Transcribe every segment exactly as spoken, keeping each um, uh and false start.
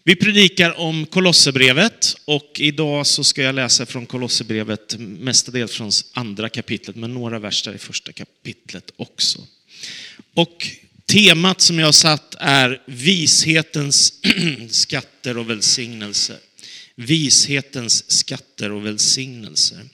Vi predikar om Kolosserbrevet och idag så ska jag läsa från Kolosserbrevet mestadels från andra kapitlet men några verser i första kapitlet också. Och temat som jag har satt är vishetens skatter och välsignelser. Vishetens skatter och välsignelser.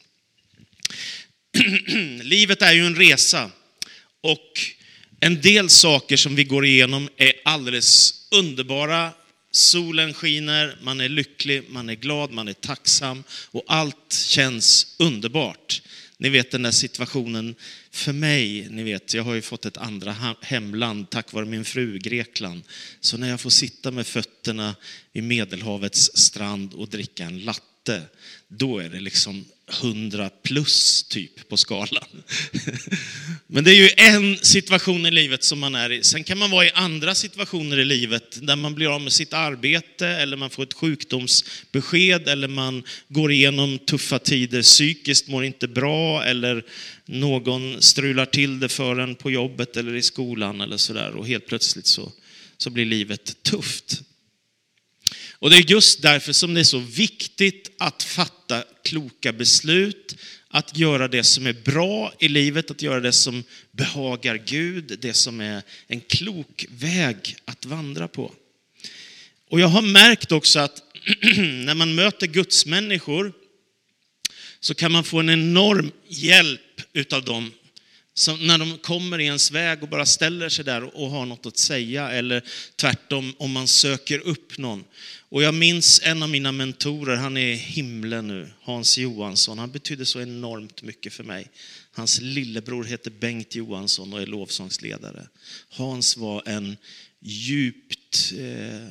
Livet är ju en resa och en del saker som vi går igenom är alldeles underbara. Solen skiner, man är lycklig, man är glad, man är tacksam och allt känns underbart. Ni vet den där situationen för mig, ni vet, jag har ju fått ett andra hemland tack vare min fru, Grekland. Så när jag får sitta med fötterna i Medelhavets strand och dricka en latte, då är det liksom hundra plus typ på skalan. Men det är ju en situation i livet som man är i. Sen kan man vara i andra situationer i livet där man blir av med sitt arbete eller man får ett sjukdomsbesked eller man går igenom tuffa tider, psykiskt mår inte bra eller någon strular till det för en på jobbet eller i skolan eller sådär och helt plötsligt så, så blir livet tufft. Och det är just därför som det är så viktigt att fatta kloka beslut, att göra det som är bra i livet, att göra det som behagar Gud, det som är en klok väg att vandra på. Och jag har märkt också att när man möter Guds människor så kan man få en enorm hjälp utav dem. Som när de kommer i ens väg och bara ställer sig där och har något att säga eller tvärtom om man söker upp någon. Och jag minns en av mina mentorer, han är i himlen nu, Hans Johansson. Han betydde så enormt mycket för mig. Hans lillebror heter Bengt Johansson och är lovsångsledare. Hans var en djupt eh,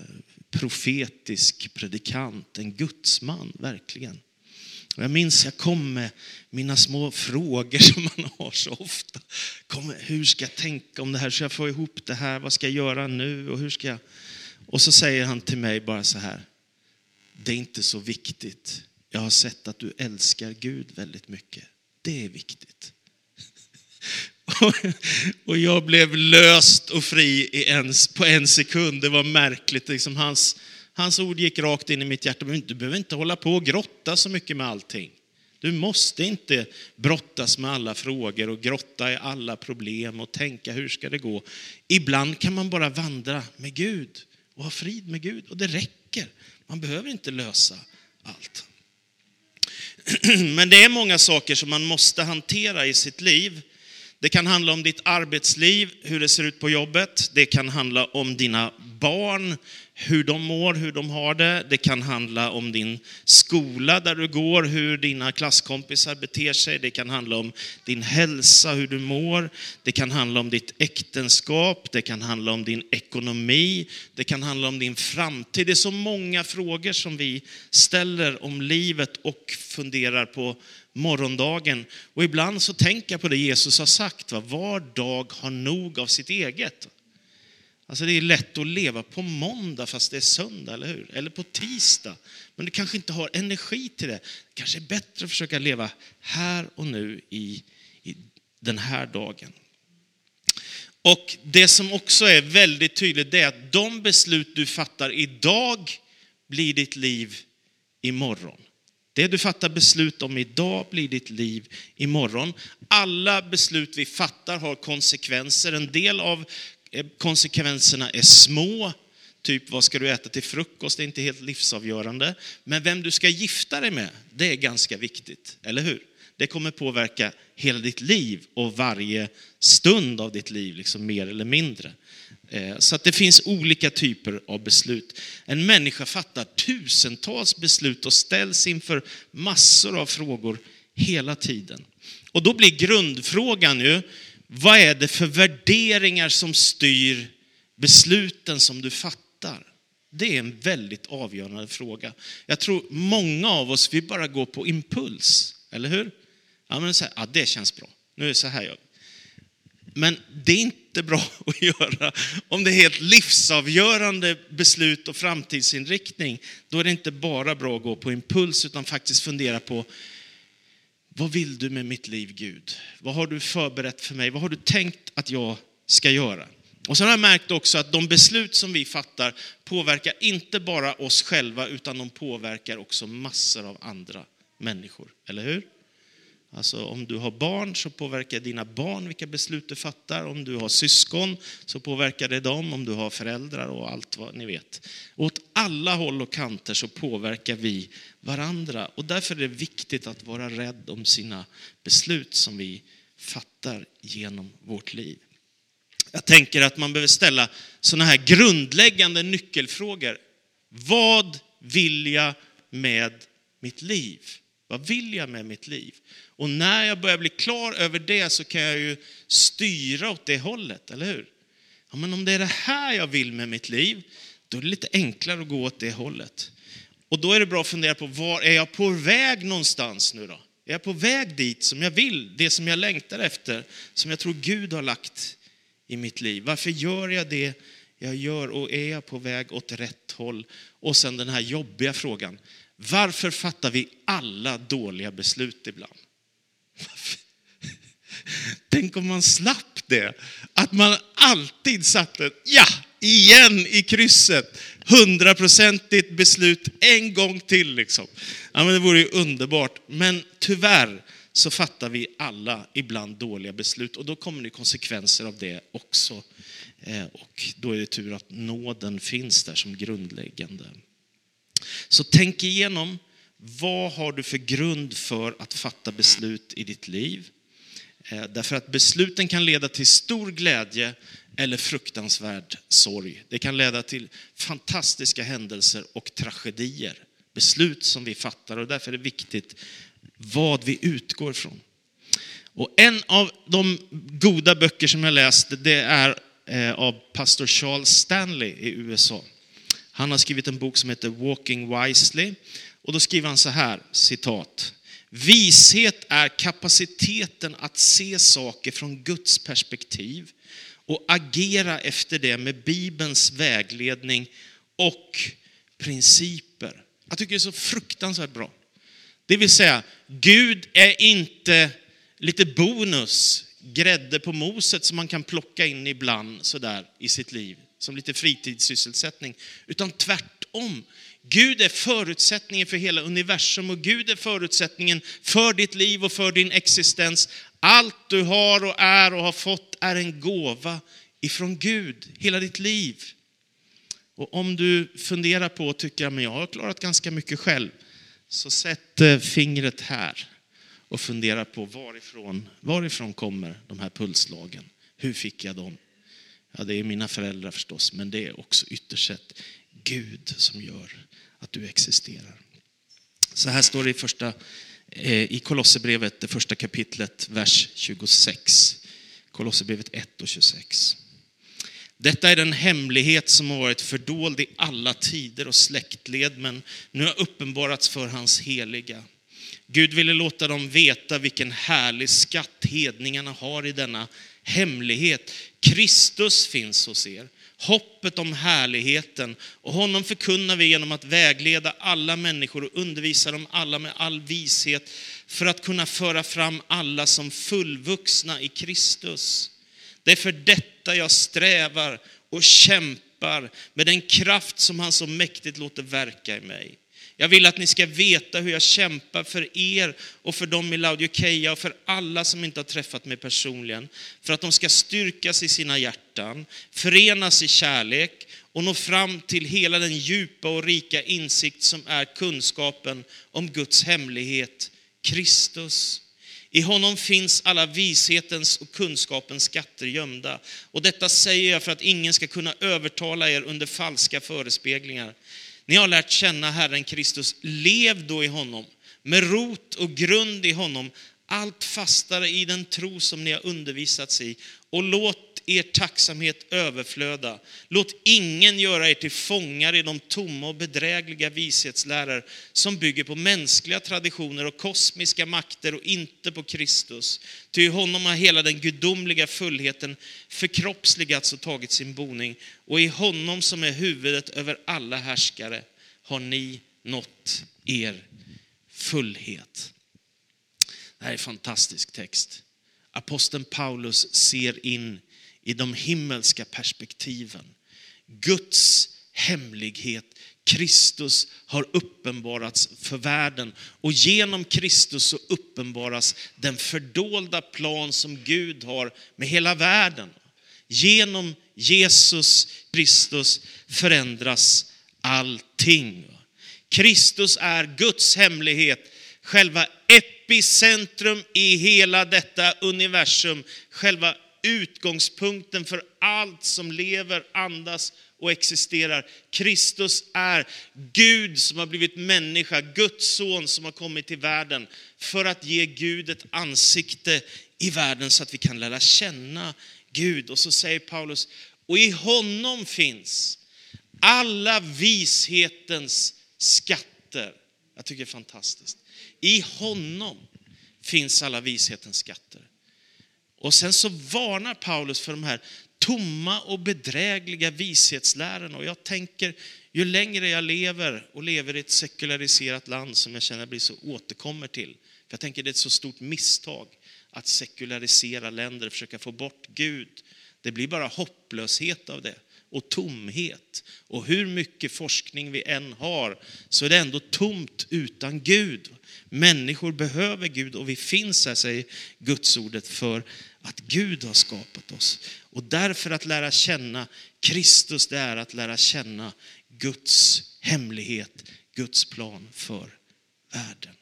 profetisk predikant, en gudsman verkligen. Och jag minns jag kom med mina små frågor som man har så ofta. Kom, hur ska jag tänka om det här? Ska jag få ihop det här? Vad ska jag göra nu? Och hur ska jag... Och så säger han till mig bara så här. Det är inte så viktigt. Jag har sett att du älskar Gud väldigt mycket. Det är viktigt. Och jag blev löst och fri i en, på en sekund. Det var märkligt. Liksom hans, hans ord gick rakt in i mitt hjärta. Du behöver inte hålla på och grotta så mycket med allting. Du måste inte brottas med alla frågor och grotta i alla problem och tänka hur ska det gå. Ibland kan man bara vandra med Gud och ha frid med Gud och det räcker. Man behöver inte lösa allt. Men det är många saker som man måste hantera i sitt liv. Det kan handla om ditt arbetsliv, hur det ser ut på jobbet. Det kan handla om dina barn, hur de mår, hur de har det. Det kan handla om din skola där du går, hur dina klasskompisar beter sig. Det kan handla om din hälsa, hur du mår. Det kan handla om ditt äktenskap. Det kan handla om din ekonomi. Det kan handla om din framtid. Det är så många frågor som vi ställer om livet och funderar på morgondagen. Och ibland så tänker jag på det Jesus har sagt. Va? Var dag har nog av sitt eget. Alltså det är lätt att leva på måndag fast det är söndag, eller hur? Eller på tisdag. Men du kanske inte har energi till det. Det kanske är bättre att försöka leva här och nu i, i den här dagen. Och det som också är väldigt tydligt är att de beslut du fattar idag blir ditt liv imorgon. Det du fattar beslut om idag blir ditt liv imorgon. Alla beslut vi fattar har konsekvenser. En del av konsekvenserna är små. Typ vad ska du äta till frukost? Det är inte helt livsavgörande. Men vem du ska gifta dig med, det är ganska viktigt. Eller hur? Det kommer påverka hela ditt liv och varje stund av ditt liv, liksom mer eller mindre. Så att det finns olika typer av beslut. En människa fattar tusentals beslut och ställs inför massor av frågor hela tiden. Och då blir grundfrågan ju, vad är det för värderingar som styr besluten som du fattar? Det är en väldigt avgörande fråga. Jag tror många av oss, vi bara går på impuls, eller hur? Ja, men så här, ja, det känns bra. Nu är det så här jag. Men det är inte bra att göra. Om det är helt livsavgörande beslut och framtidsinriktning, då är det inte bara bra att gå på impuls utan faktiskt fundera på, vad vill du med mitt liv, Gud? Vad har du förberett för mig? Vad har du tänkt att jag ska göra? Och så har jag märkt också att de beslut som vi fattar påverkar inte bara oss själva, utan de påverkar också massor av andra människor. Eller hur? Alltså om du har barn så påverkar dina barn vilka beslut du fattar. Om du har syskon så påverkar det dem. Om du har föräldrar och allt vad ni vet. Åt alla håll och kanter så påverkar vi varandra. Och därför är det viktigt att vara rädd om sina beslut som vi fattar genom vårt liv. Jag tänker att man behöver ställa såna här grundläggande nyckelfrågor. Vad vill jag med mitt liv? Vad vill jag med mitt liv? Och när jag börjar bli klar över det så kan jag ju styra åt det hållet, eller hur? Ja, men om det är det här jag vill med mitt liv, då är det lite enklare att gå åt det hållet. Och då är det bra att fundera på, var är jag på väg någonstans nu då? Är jag på väg dit som jag vill, det som jag längtar efter, som jag tror Gud har lagt i mitt liv? Varför gör jag det jag gör och är jag på väg åt rätt håll? Och sen den här jobbiga frågan. Varför fattar vi alla dåliga beslut ibland? Tänk om man slapp det. Att man alltid satte, ja, igen i krysset. Hundraprocentigt beslut en gång till liksom. Ja, men det vore ju underbart. Men tyvärr så fattar vi alla ibland dåliga beslut. Och då kommer det konsekvenser av det också. Och då är det tur att nåden finns där som grundläggande. Så tänk igenom, vad har du för grund för att fatta beslut i ditt liv? Därför att besluten kan leda till stor glädje eller fruktansvärd sorg. Det kan leda till fantastiska händelser och tragedier. Beslut som vi fattar, och därför är det viktigt vad vi utgår ifrån. Och en av de goda böcker som jag läst, det är av pastor Charles Stanley i U S A. Han har skrivit en bok som heter Walking Wisely. Och då skriver han så här, citat. Vishet är kapaciteten att se saker från Guds perspektiv och agera efter det med Bibelns vägledning och principer. Jag tycker det är så fruktansvärt bra. Det vill säga, Gud är inte lite bonus, grädde på moset som man kan plocka in ibland sådär i sitt liv. Som lite fritidssysselsättning. Utan tvärtom. Gud är förutsättningen för hela universum. Och Gud är förutsättningen för ditt liv och för din existens. Allt du har och är och har fått är en gåva ifrån Gud. Hela ditt liv. Och om du funderar på och tycker att jag har klarat ganska mycket själv. Så sätt fingret här. Och fundera på varifrån, varifrån kommer de här pulslagen. Hur fick jag dem? Ja, det är mina föräldrar förstås, men det är också ytterst sett Gud som gör att du existerar. Så här står det i första i Kolosserbrevet, det första kapitlet, vers tjugosex. Kolosserbrevet ett och tjugosex. Detta är den hemlighet som har varit fördold i alla tider och släktled, men nu har uppenbarats för hans heliga. Gud ville låta dem veta vilken härlig skatt hedningarna har i denna hemlighet. Kristus finns hos er, hoppet om härligheten, och honom förkunnar vi genom att vägleda alla människor och undervisa dem alla med all vishet för att kunna föra fram alla som fullvuxna i Kristus. Det är för detta jag strävar och kämpar med den kraft som han så mäktigt låter verka i mig. Jag vill att ni ska veta hur jag kämpar för er och för dem i Laodikeia och för alla som inte har träffat mig personligen. För att de ska styrkas i sina hjärtan, förenas i kärlek och nå fram till hela den djupa och rika insikt som är kunskapen om Guds hemlighet, Kristus. I honom finns alla vishetens och kunskapens skatter gömda. Och detta säger jag för att ingen ska kunna övertala er under falska förespeglingar. Ni har lärt känna Herren Kristus, lev då i honom, med rot och grund i honom, allt fastare i den tro som ni har undervisats i, och låt er tacksamhet överflöda. Låt ingen göra er till fångar i de tomma och bedrägliga vishetsläror som bygger på mänskliga traditioner och kosmiska makter och inte på Kristus. Ty i honom har hela den gudomliga fullheten förkroppsligats och tagit sin boning, och i honom som är huvudet över alla härskare har ni nått er fullhet. Det här är en fantastisk text. Aposteln Paulus ser in i de himmelska perspektiven. Guds hemlighet, Kristus, har uppenbarats för världen. Och genom Kristus så uppenbaras den fördolda plan som Gud har med hela världen. Genom Jesus Kristus förändras allting. Kristus är Guds hemlighet, själva epicentrum i hela detta universum, själva utgångspunkten för allt som lever, andas och existerar. Kristus är Gud som har blivit människa, Guds son som har kommit till världen för att ge Gud ett ansikte i världen så att vi kan lära känna Gud. Och så säger Paulus, och i honom finns alla vishetens skatter. Jag tycker det är fantastiskt. I honom finns alla vishetens skatter. Och sen så varnar Paulus för de här tomma och bedrägliga vishetslärarna. Och jag tänker, ju längre jag lever och lever i ett sekulariserat land som jag känner blir så återkommer till. För jag tänker det är ett så stort misstag att sekularisera länder och försöka få bort Gud. Det blir bara hopplöshet av det. Och tomhet. Och hur mycket forskning vi än har så är det ändå tomt utan Gud. Människor behöver Gud och vi finns här, säger Guds ordet, för att Gud har skapat oss. Och därför att lära känna Kristus, det är att lära känna Guds hemlighet, Guds plan för världen.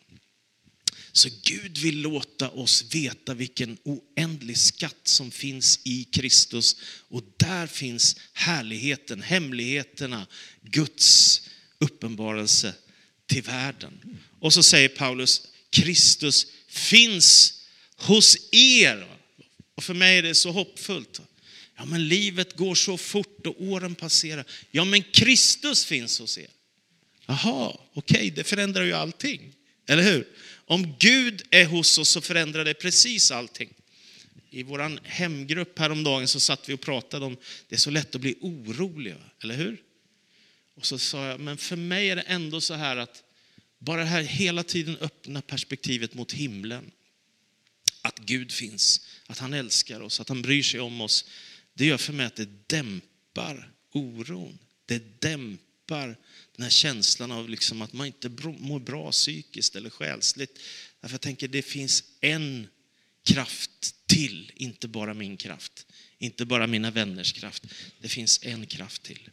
Så Gud vill låta oss veta vilken oändlig skatt som finns i Kristus. Och där finns härligheten, hemligheterna, Guds uppenbarelse till världen. Och så säger Paulus, Kristus finns hos er. Och för mig är det så hoppfullt. Ja, men livet går så fort och åren passerar. Ja, men Kristus finns hos er. Jaha, okej, okay, det förändrar ju allting. Eller hur? Om Gud är hos oss så förändrar det precis allting. I våran hemgrupp häromdagen så satt vi och pratade om det är så lätt att bli orolig, eller hur? Och så sa jag, men för mig är det ändå så här att bara det här hela tiden öppna perspektivet mot himlen. Att Gud finns, att han älskar oss, att han bryr sig om oss. Det gör för mig att det dämpar oron. Det dämpar den här känslan av liksom att man inte mår bra psykiskt eller själsligt. Därför jag tänker det finns en kraft till, inte bara min kraft. Inte bara mina vänners kraft. Det finns en kraft till.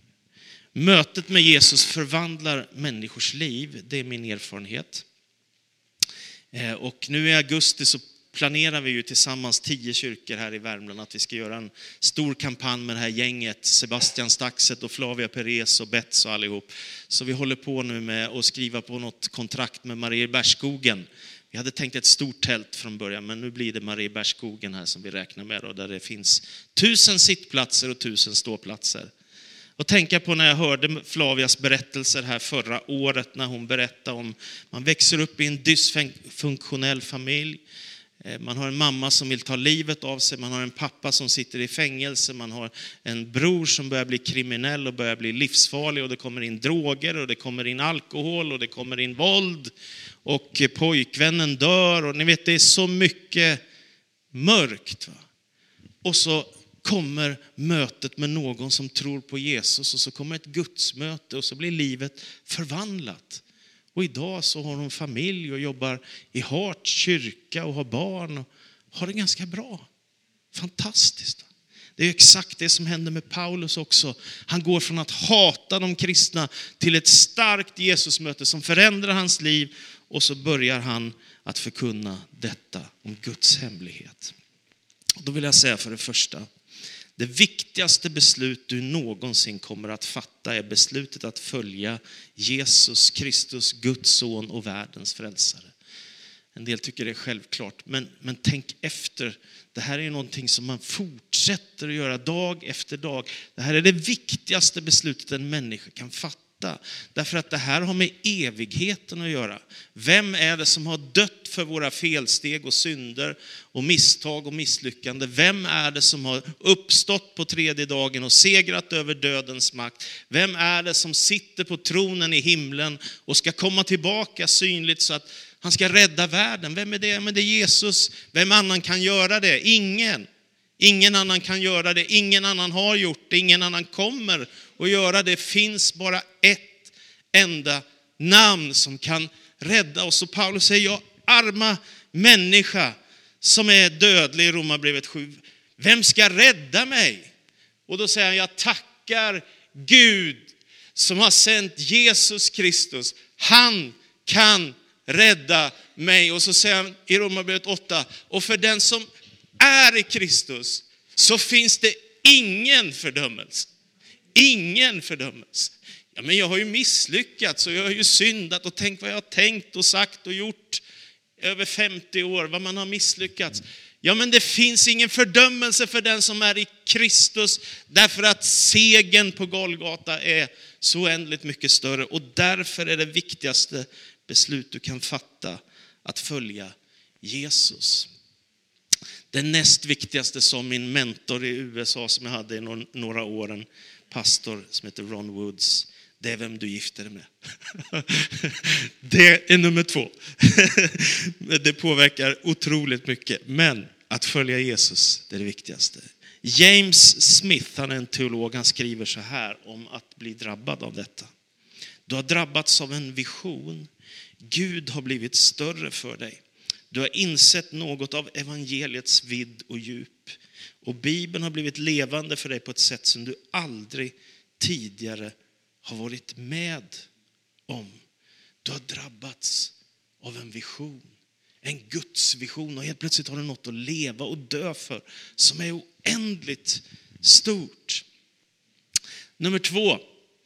Mötet med Jesus förvandlar människors liv. Det är min erfarenhet. Och nu i augusti så planerar vi ju tillsammans tio kyrkor här i Värmland att vi ska göra en stor kampanj med det här gänget. Sebastian Staxet och Flavia Perez och Bets och allihop. Så vi håller på nu med att skriva på något kontrakt med Mariebergsskogen. Vi hade tänkt ett stort tält från början, men nu blir det Mariebergsskogen här som vi räknar med. Och där det finns tusen sittplatser och tusen ståplatser. Och tänka på när jag hörde Flavias berättelser här förra året när hon berättade om man växer upp i en dysfunktionell familj. Man har en mamma som vill ta livet av sig, man har en pappa som sitter i fängelse, man har en bror som börjar bli kriminell och börjar bli livsfarlig och det kommer in droger och det kommer in alkohol och det kommer in våld och pojkvännen dör och ni vet det är så mycket mörkt. Va? Och så kommer mötet med någon som tror på Jesus och så kommer ett gudsmöte och så blir livet förvandlat. Och idag så har hon familj och jobbar i Hart kyrka och har barn och har det ganska bra. Fantastiskt. Det är exakt det som händer med Paulus också. Han går från att hata de kristna till ett starkt Jesusmöte som förändrar hans liv och så börjar han att förkunna detta om Guds hemlighet. Och då vill jag säga för det första, det viktigaste beslut du någonsin kommer att fatta är beslutet att följa Jesus Kristus, Guds son och världens frälsare. En del tycker det är självklart, men, men tänk efter. Det här är någonting som man fortsätter att göra dag efter dag. Det här är det viktigaste beslutet en människa kan fatta. Därför att det här har med evigheten att göra. Vem är det som har dött för våra felsteg och synder och misstag och misslyckande? Vem är det som har uppstått på tredje dagen och segrat över dödens makt? Vem är det som sitter på tronen i himlen och ska komma tillbaka synligt så att han ska rädda världen? Vem är det? Men det är Jesus. Vem annan kan göra det? Ingen. Ingen annan kan göra det. Ingen annan har gjort det. Ingen annan kommer att göra det. Det finns bara ett enda namn som kan rädda oss. Och Paulus säger, jag arma människa som är dödlig i Romarbrevet sju. Vem ska rädda mig? Och då säger han, jag tackar Gud som har sänt Jesus Kristus. Han kan rädda mig. Och så säger han i Romarbrevet åtta, och för den som är i Kristus så finns det ingen fördömelse. Ingen fördömelse. Ja, men jag har ju misslyckats och jag har ju syndat och tänkt vad jag har tänkt och sagt och gjort över femtio år, vad man har misslyckats. Ja, men det finns ingen fördömelse för den som är i Kristus, därför att segern på Golgata är så oändligt mycket större. Och därför är det viktigaste beslut du kan fatta att följa Jesus. Det näst viktigaste, som min mentor i U S A som jag hade i några år, en pastor som heter Ron Woods, det är vem du gifter dig med. Det är nummer två. Det påverkar otroligt mycket. Men att följa Jesus, det är det viktigaste. James Smith, han är en teolog, han skriver så här om att bli drabbad av detta. Du har drabbats av en vision. Gud har blivit större för dig. Du har insett något av evangeliets vidd och djup. Och Bibeln har blivit levande för dig på ett sätt som du aldrig tidigare har varit med om. Du har drabbats av en vision. En Guds vision. Och helt plötsligt har du något att leva och dö för som är oändligt stort. Nummer två.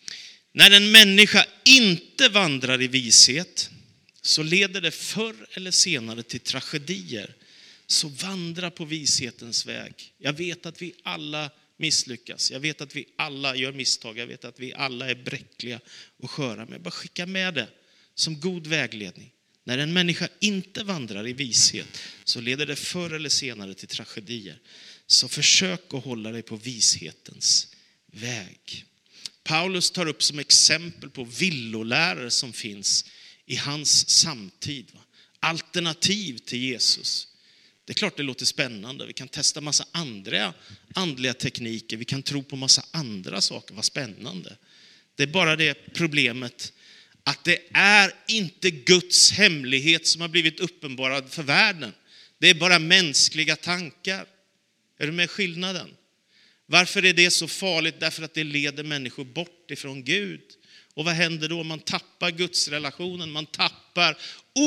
När en människa inte vandrar i vishet så leder det förr eller senare till tragedier. Så vandra på vishetens väg. Jag vet att vi alla misslyckas. Jag vet att vi alla gör misstag. Jag vet att vi alla är bräckliga och sköra. Men bara skicka med det som god vägledning. När en människa inte vandrar i vishet så leder det förr eller senare till tragedier. Så försök att hålla dig på vishetens väg. Paulus tar upp som exempel på villolärare som finns i hans samtid. Alternativ till Jesus. Det är klart det låter spännande. Vi kan testa massa andra andliga tekniker. Vi kan tro på massa andra saker. Vad spännande. Det är bara det problemet att det är inte Guds hemlighet som har blivit uppenbarad för världen. Det är bara mänskliga tankar. Är du med skillnaden? Varför är det så farligt? Därför att det leder människor bort ifrån Gud. Och vad händer då? Man tappar Guds relationen. Man tappar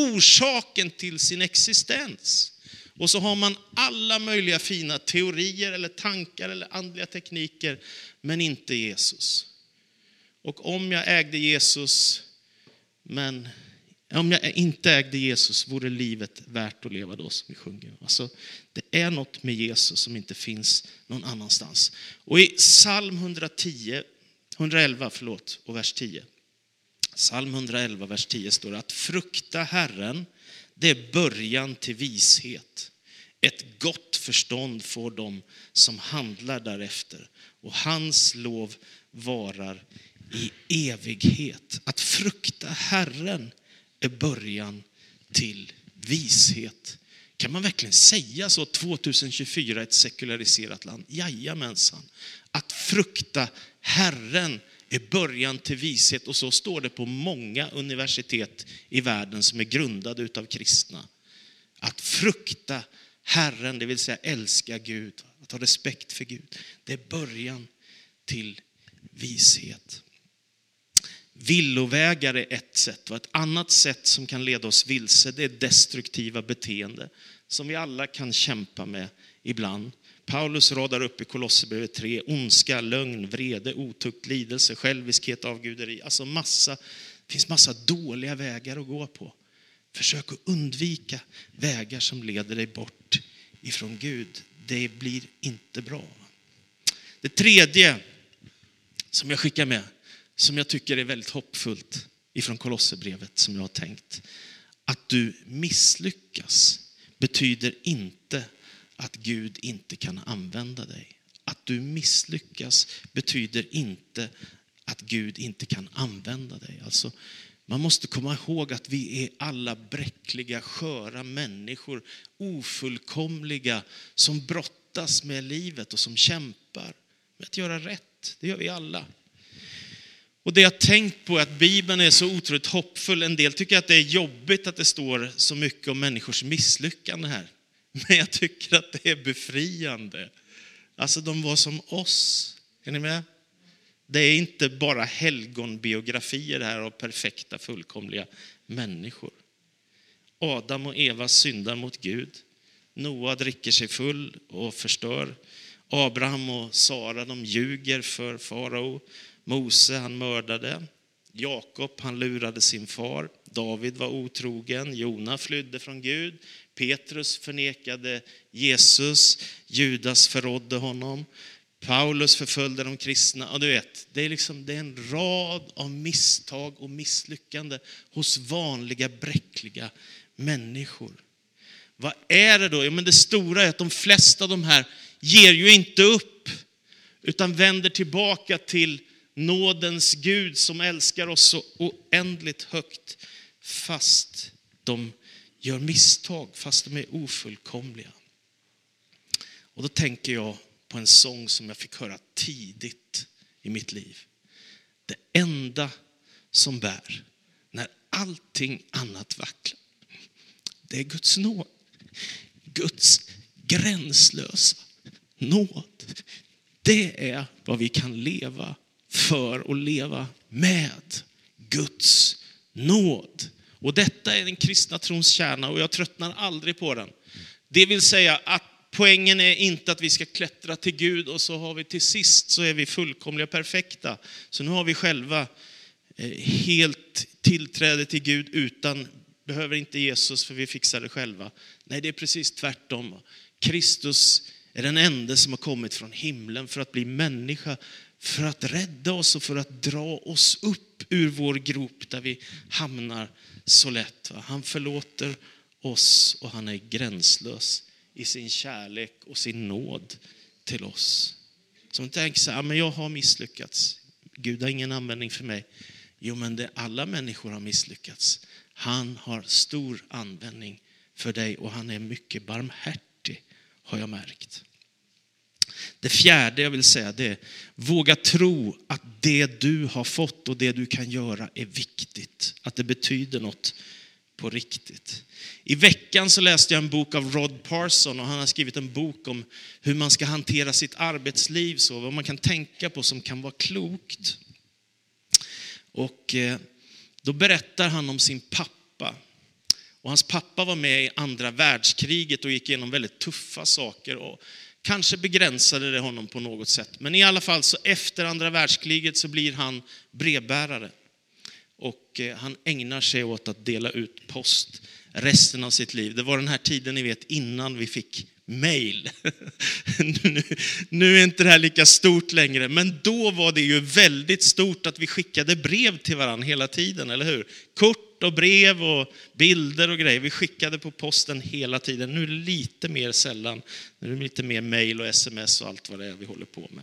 orsaken till sin existens. Och så har man alla möjliga fina teorier eller tankar eller andliga tekniker, men inte Jesus. Och om jag ägde Jesus, men om jag inte ägde Jesus vore livet värt att leva då, som vi sjunger. Alltså, det är något med Jesus som inte finns någon annanstans. Och i psalm hundratio, hundraelva förlåt, och vers tio. Psalm hundraelva, vers tio står det att frukta Herren, det är början till vishet. Ett gott förstånd får de som handlar därefter. Och hans lov varar i evighet. Att frukta Herren är början till vishet. Kan man verkligen säga så tjugohundratjugofyra, ett sekulariserat land? Jajamensan. Att frukta Herren är början till vishet. Och så står det på många universitet i världen som är grundade utav kristna. Att frukta Herren, det vill säga älska Gud, att ha respekt för Gud, det är början till vishet. Villovägar är ett sätt, och ett annat sätt som kan leda oss vilse, det är destruktiva beteende som vi alla kan kämpa med ibland. Paulus radar upp i Kolosserbrevet tre: ondska, lögn, vrede, otukt, lidelse, själviskhet, avguderi. Alltså massa, det finns massa dåliga vägar att gå på. Försök att undvika vägar som leder dig bort ifrån Gud. Det blir inte bra. Det tredje som jag skickar med, som jag tycker är väldigt hoppfullt ifrån Kolosserbrevet, som jag har tänkt. Att du misslyckas betyder inte att Gud inte kan använda dig. Att du misslyckas betyder inte att Gud inte kan använda dig. Alltså, man måste komma ihåg att vi är alla bräckliga, sköra människor, ofullkomliga, som brottas brottas med livet och som kämpar med att göra rätt. Det gör vi alla. Och det jag har tänkt på är att Bibeln är så otroligt hoppfull. En del tycker att det är jobbigt att det står så mycket om människors misslyckande här. Men jag tycker att det är befriande. Alltså de var som oss. Är ni med? Det är inte bara helgonbiografier här av perfekta, fullkomliga människor. Adam och Eva syndar mot Gud. Noa dricker sig full och förstör. Abraham och Sara, de ljuger för farao. Mose, han mördade. Jakob, han lurade sin far. David var otrogen. Jona flydde från Gud. Petrus förnekade Jesus. Judas förrådde honom. Paulus förföljde de kristna. Och du vet, det är, liksom, det är en rad av misstag och misslyckande hos vanliga, bräckliga människor. Vad är det då? Ja, men det stora är att de flesta av de här ger ju inte upp, utan vänder tillbaka till nådens Gud som älskar oss så oändligt högt, fast de gör misstag, fast de är ofullkomliga. Och då tänker jag på en sång som jag fick höra tidigt i mitt liv. Det enda som bär när allting annat vacklar, det är Guds nåd. Guds gränslösa nåd. Det är vad vi kan leva för och leva med. Guds nåd. Och detta är den kristna trons kärna och jag tröttnar aldrig på den. Det vill säga att poängen är inte att vi ska klättra till Gud och så har vi till sist så är vi fullkomliga perfekta. Så nu har vi själva helt tillträde till Gud utan, behöver inte Jesus för vi fixar det själva. Nej, det är precis tvärtom. Kristus är den enda som har kommit från himlen för att bli människa, för att rädda oss och för att dra oss upp ur vår grop där vi hamnar så lätt. Han förlåter oss och han är gränslös i sin kärlek och sin nåd till oss. Som tänker så här, men jag har misslyckats. Gud har ingen användning för mig. Jo, men det alla människor har misslyckats. Han har stor användning för dig och han är mycket barmhärtig, har jag märkt. Det fjärde jag vill säga det är, våga tro att det du har fått och det du kan göra är viktigt. Att det betyder något på riktigt. I veckan så läste jag en bok av Rod Parson och han har skrivit en bok om hur man ska hantera sitt arbetsliv, så vad man kan tänka på som kan vara klokt. Och då berättar han om sin pappa. Och hans pappa var med i andra världskriget och gick igenom väldigt tuffa saker och kanske begränsade det honom på något sätt. Men i alla fall så efter andra världskriget så blir han brevbärare. Och han ägnar sig åt att dela ut post resten av sitt liv. Det var den här tiden ni vet innan vi fick mail. nu, nu är inte det här lika stort längre. Men då var det ju väldigt stort att vi skickade brev till varandra hela tiden, eller hur? Kort och brev och bilder och grejer. Vi skickade på posten hela tiden. Nu är det lite mer sällan. Nu är det lite mer mail och sms och allt vad det är vi håller på med.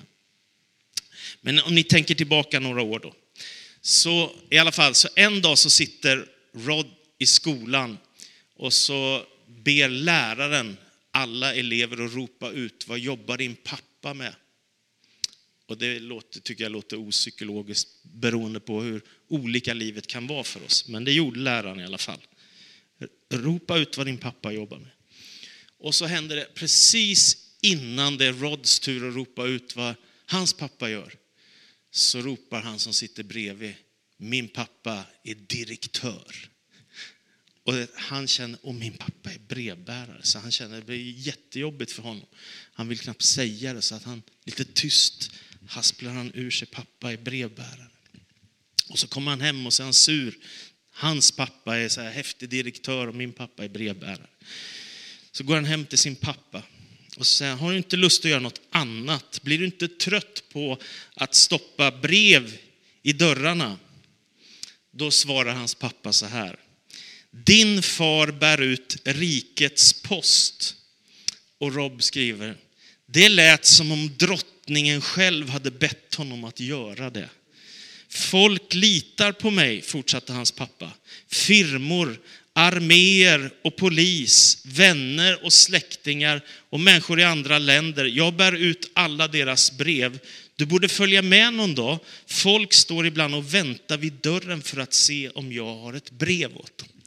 Men om ni tänker tillbaka några år då. Så i alla fall, så en dag så sitter Rod i skolan och så ber läraren alla elever att ropa ut, vad jobbar din pappa med? Och det låter, tycker jag låter opsykologiskt beroende på hur olika livet kan vara för oss. Men det gjorde läraren i alla fall. Ropa ut vad din pappa jobbar med. Och så händer det precis innan det är Rods tur att ropa ut vad hans pappa gör. Så ropar han som sitter bredvid, min pappa är direktör. Och han känner, och min pappa är brevbärare. Så han känner, det blir jättejobbigt för honom. Han vill knappt säga det, så att han lite tyst hasplar han ur sig, pappa är brevbärare. Och så kommer han hem och så är han sur. Hans pappa är så här häftig direktör och min pappa är brevbärare. Så går han hem till sin pappa. Och så säger han, har du inte lust att göra något annat? Blir du inte trött på att stoppa brev i dörrarna? Då svarar hans pappa så här. Din far bär ut rikets post. Och Rob skriver, det lät som om drottningen själv hade bett honom att göra det. Folk litar på mig, fortsatte hans pappa. Firmor, arméer och polis, vänner och släktingar och människor i andra länder. Jag bär ut alla deras brev. Du borde följa med någon dag. Folk står ibland och väntar vid dörren för att se om jag har ett brev åt dem.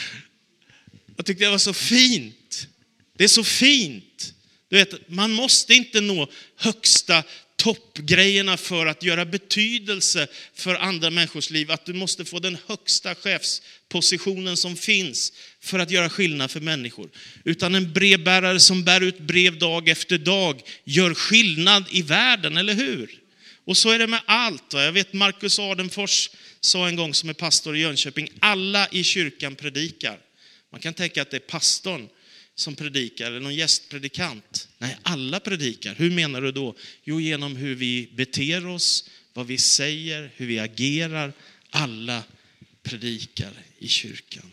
Jag tyckte det var så fint. Det är så fint. Du vet, man måste inte nå högsta toppgrejerna för att göra betydelse för andra människors liv. Att du måste få den högsta chefspositionen som finns för att göra skillnad för människor. Utan en brevbärare som bär ut brev dag efter dag gör skillnad i världen, eller hur? Och så är det med allt. Jag vet Marcus Adenfors sa en gång, som är pastor i Jönköping, alla i kyrkan predikar. Man kan tänka att det är pastorn som predikar eller någon gästpredikant. Nej, alla predikar. Hur menar du då? Jo, genom hur vi beter oss, vad vi säger, hur vi agerar. Alla predikar i kyrkan.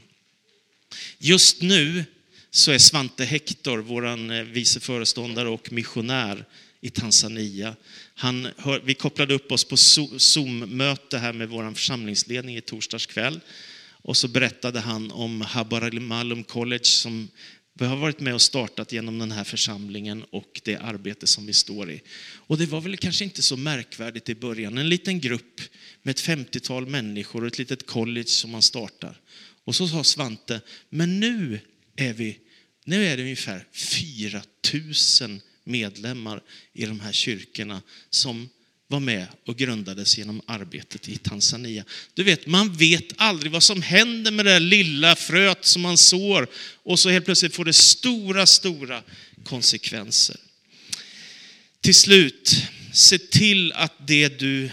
Just nu så är Svante Hector, våran vice föreståndare och missionär i Tanzania. Han hör, vi kopplade upp oss på Zoom-möte här med våran församlingsledning i torsdags kväll. Och så berättade han om Habari Malum College som vi har varit med och startat genom den här församlingen och det arbete som vi står i. Och det var väl kanske inte så märkvärdigt i början. En liten grupp med ett femtiotal människor och ett litet college som man startar. Och så sa Svante, men nu är vi, nu är det ungefär fyra tusen medlemmar i de här kyrkorna som var med och grundades genom arbetet i Tanzania. Du vet, man vet aldrig vad som händer med det där lilla fröet som man sår. Och så helt plötsligt får det stora, stora konsekvenser. Till slut, se till att det du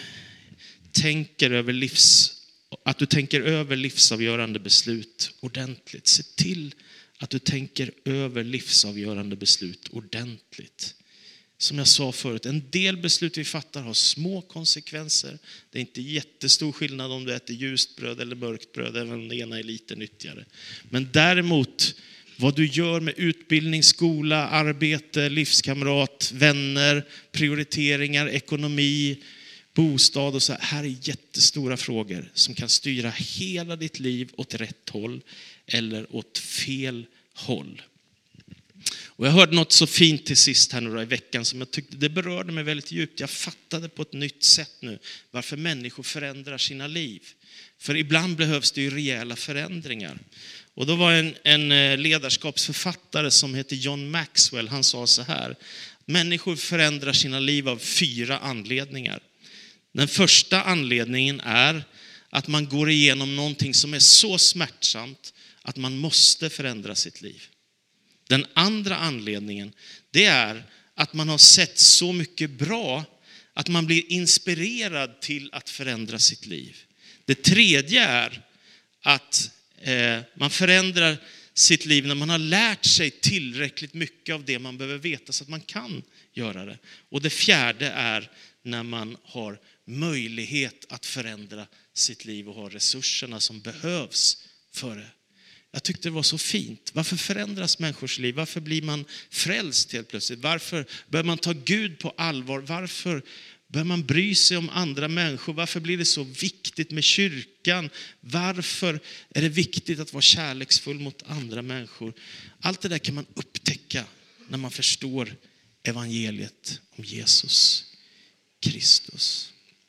tänker över livs, att du tänker över livsavgörande beslut ordentligt. Se till att du tänker över livsavgörande beslut ordentligt. Som jag sa förut, en del beslut vi fattar har små konsekvenser. Det är inte jättestor skillnad om du äter ljust bröd eller mörkt bröd, även om det ena är lite nyttigare. Men däremot, vad du gör med utbildning, skola, arbete, livskamrat, vänner, prioriteringar, ekonomi, bostad och så här är jättestora frågor som kan styra hela ditt liv åt rätt håll eller åt fel håll. Och jag hörde något så fint till sist här nu då i veckan som jag tyckte det berörde mig väldigt djupt. Jag fattade på ett nytt sätt nu varför människor förändrar sina liv. För ibland behövs det ju rejäla förändringar. Och då var en, en ledarskapsförfattare som heter John Maxwell, han sa så här: människor förändrar sina liv av fyra anledningar. Den första anledningen är att man går igenom någonting som är så smärtsamt att man måste förändra sitt liv. Den andra anledningen, det är att man har sett så mycket bra att man blir inspirerad till att förändra sitt liv. Det tredje är att eh, man förändrar sitt liv när man har lärt sig tillräckligt mycket av det man behöver veta så att man kan göra det. Och det fjärde är när man har möjlighet att förändra sitt liv och ha resurserna som behövs för det. Jag tyckte det var så fint. Varför förändras människors liv? Varför blir man frälst helt plötsligt? Varför bör man ta Gud på allvar? Varför bör man bry sig om andra människor? Varför blir det så viktigt med kyrkan? Varför är det viktigt att vara kärleksfull mot andra människor? Allt det där kan man upptäcka när man förstår evangeliet om Jesus Kristus.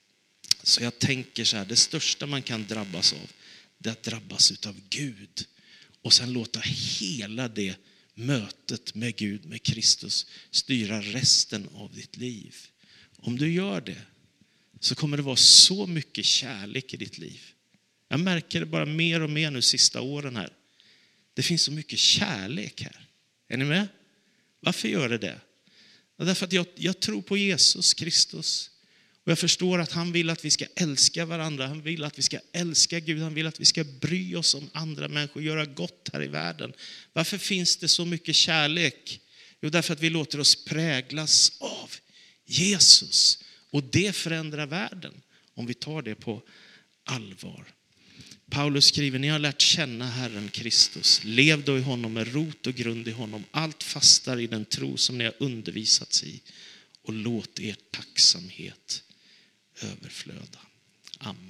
Så jag tänker så här, det största man kan drabbas av, det är att drabbas av Gud. Och sen låta hela det mötet med Gud, med Kristus, styra resten av ditt liv. Om du gör det så kommer det vara så mycket kärlek i ditt liv. Jag märker det bara mer och mer nu sista åren här. Det finns så mycket kärlek här. Är ni med? Varför gör det det? Därför att jag, jag tror på Jesus Kristus. Och jag förstår att han vill att vi ska älska varandra. Han vill att vi ska älska Gud. Han vill att vi ska bry oss om andra människor. Göra gott här i världen. Varför finns det så mycket kärlek? Jo, därför att vi låter oss präglas av Jesus. Och det förändrar världen. Om vi tar det på allvar. Paulus skriver, ni har lärt känna Herren Kristus. Lev då i honom med rot och grund i honom. Allt fastar i den tro som ni har undervisats i. Och låt er tacksamhet överflöda. Amen.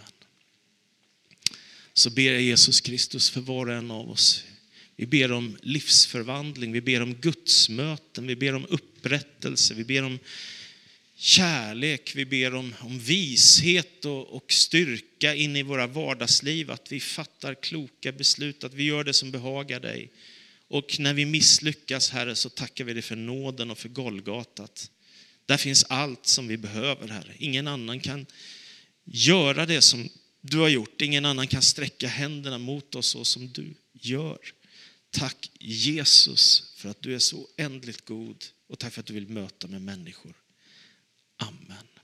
Så ber jag Jesus Kristus för var och en av oss. Vi ber om livsförvandling, vi ber om gudsmöten, vi ber om upprättelse, vi ber om kärlek, vi ber om, om vishet och, och styrka in i våra vardagsliv. Att vi fattar kloka beslut, att vi gör det som behagar dig. Och när vi misslyckas, Herre, så tackar vi dig för nåden och för Golgatat. Där finns allt som vi behöver, Herre. Ingen annan kan göra det som du har gjort. Ingen annan kan sträcka händerna mot oss så som du gör. Tack Jesus för att du är så oändligt god. Och tack för att du vill möta med människor. Amen.